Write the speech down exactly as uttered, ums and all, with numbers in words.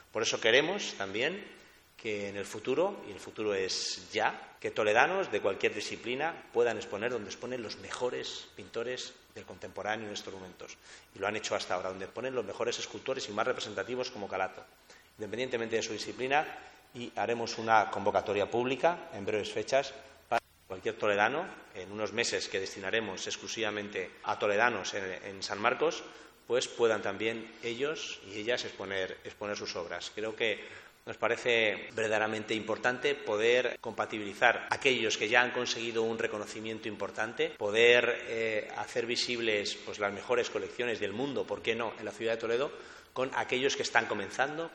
Por eso queremos también que en el futuro, y el futuro es ya, que toledanos de cualquier disciplina puedan exponer donde exponen los mejores pintores del contemporáneo en estos momentos. Y lo han hecho hasta ahora, donde exponen los mejores escultores y más representativos como Calato, independientemente de su disciplina, y haremos una convocatoria pública en breves fechas para cualquier toledano, en unos meses que destinaremos exclusivamente a toledanos en, en San Marcos, pues puedan también ellos y ellas exponer, exponer sus obras. Creo que nos parece verdaderamente importante poder compatibilizar aquellos que ya han conseguido un reconocimiento importante, poder eh, hacer visibles pues, las mejores colecciones del mundo, ¿por qué no?, en la ciudad de Toledo, con aquellos que están comenzando,